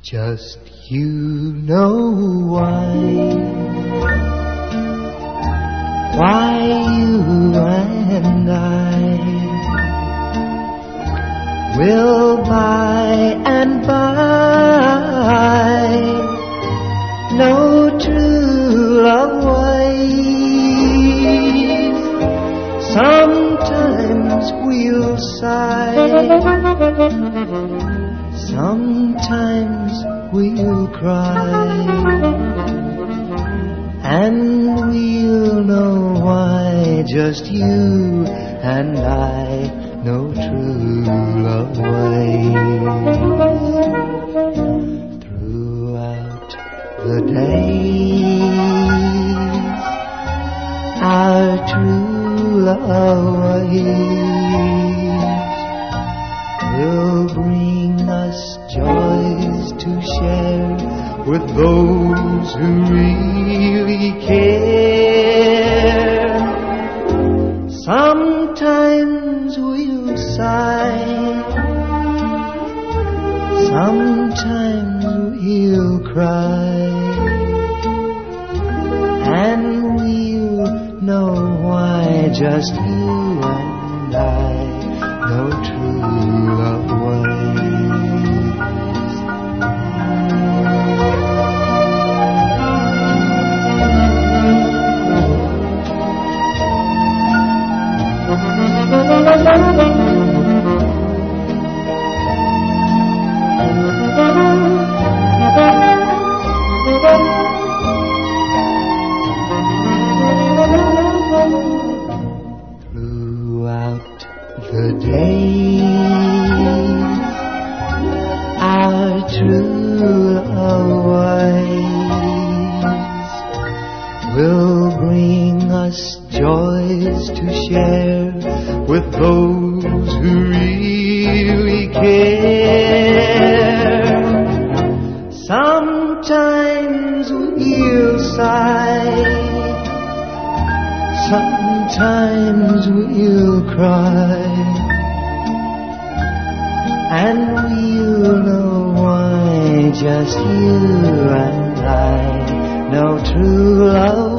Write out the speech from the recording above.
Just you know why you and I will by and by know true love ways. Sometimes we'll sigh, sometimes we'll cry, and we'll know why just you and I know true love ways. Throughout the days, our true love ways will bring us joys to share with those who really care. Sometimes we'll sigh, sometimes we'll cry, and we'll know why just you and I know true love ways. Throughout the days, our true love ways will bring us joys to share with those who really care. Sometimes we'll sigh, sometimes we'll cry, and we'll know why just you and I know true love